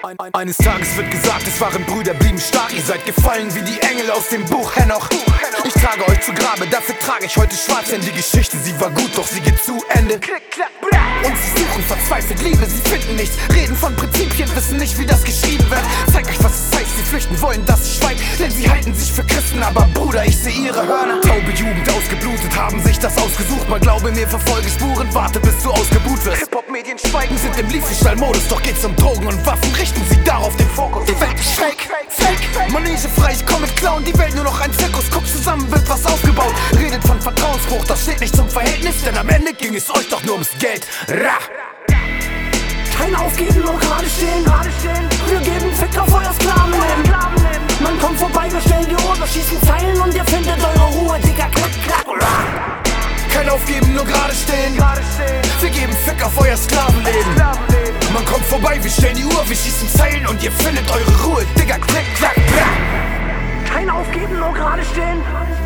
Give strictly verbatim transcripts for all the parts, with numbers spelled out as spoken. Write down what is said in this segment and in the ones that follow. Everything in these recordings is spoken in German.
Ein, ein, eines Tages wird gesagt, es waren Brüder, blieben stark. Ihr seid gefallen wie die Engel aus dem Buch Henoch. Ich trage euch zu Grabe, dafür trage ich heute schwarz. Denn die Geschichte, sie war gut, doch sie geht zu Ende. Und sie suchen verzweifelt Liebe, sie finden nichts. Reden von Prinzipien, wissen nicht, wie das geschrieben wird. Zeig euch, was es heißt, sie flüchten wollen, dass ich schweig. Denn sie halten sich für Christen, aber Bruder, ich seh ihre Hörner. Taube Jugend, ausgeblutet, haben sich das ausgesucht. Mal glaube mir, verfolge Spuren, warte bis du ausgebuht wirst. Hip-Hop-Medien schweigen, sind im Lieferstall-Modus. Doch geht's um Drogen und Waffen, richten sie darauf den Fokus. Die Welt ist fake, fake, Manege frei, ich komm mit Clown. Die Welt nur noch ein Zirkus, guckt zusammen, wird was aufgebaut. Redet von Vertrauensbruch, das steht nicht zum Verhältnis. Denn am Ende ging es euch doch nur ums Geld. Ra! Kein Aufgeben, nur gerade stehen. Wir geben Fick auf euer Sklavenleben. Man kommt vorbei, wir stellen die Uhr, wir schießen Zeilen und ihr findet eure Ruhe, Digga, klick, klack. Kein Aufgeben, nur gerade stehen. Wir geben Fick auf euer Sklavenleben. Man kommt vorbei, wir stellen die Uhr, wir schießen Zeilen und ihr findet eure Ruhe, Digga, klick, klack. Kein Aufgeben, nur gerade stehen.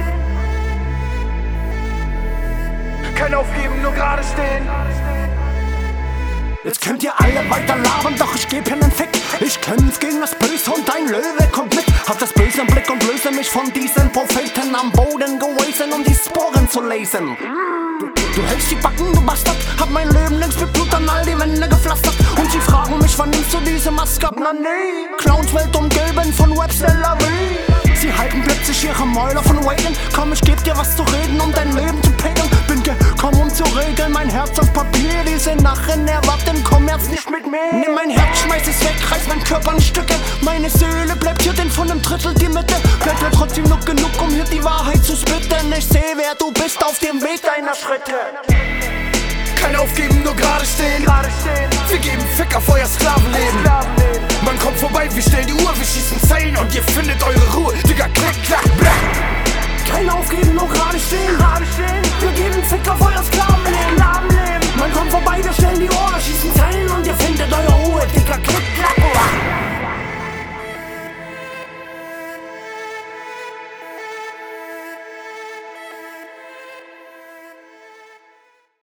Kein Aufgeben, nur gerade stehen. Jetzt könnt ihr alle weiter labern, doch ich geb ihnen Fick. Ich kämpf gegen das Böse und ein Löwe kommt mit. Hab das Böse im Blick und löse mich von diesen Propheten am Boden gewesen, um die Sporen zu lesen. Du, du hältst die Backen, du Bastard. Hab mein Leben längst mit Blut an all die Wände gepflastert. Und sie fragen mich, wann nimmst du diese Maske ab? Na nee, Clowns Welt umgeben von Webster-Lavie. Sie halten plötzlich ihre Mäuler von Wagen. Komm, ich geb dir was zu reden, um dein Leben zu pegeln. Bin gekommen, um zu regeln, mein Herz auf Papier. Diese Narren erwarten Kommerz nicht mit mir. Nimm mein Herz, schmeiß es weg, reiß mein Körper in Stücke. Meine Seele bleibt hier, denn von einem Drittel die Mitte. Bleibt ja trotzdem noch genug, um hier die Wahrheit zu spitten. Ich seh, wer du bist auf dem Weg deiner Schritte. Kein Aufgeben, nur gerade stehen. Wir geben Fick auf euer Sklavenleben. Man kommt vorbei, wir stellen die Uhr, wir schießen Zeilen und ihr findet eure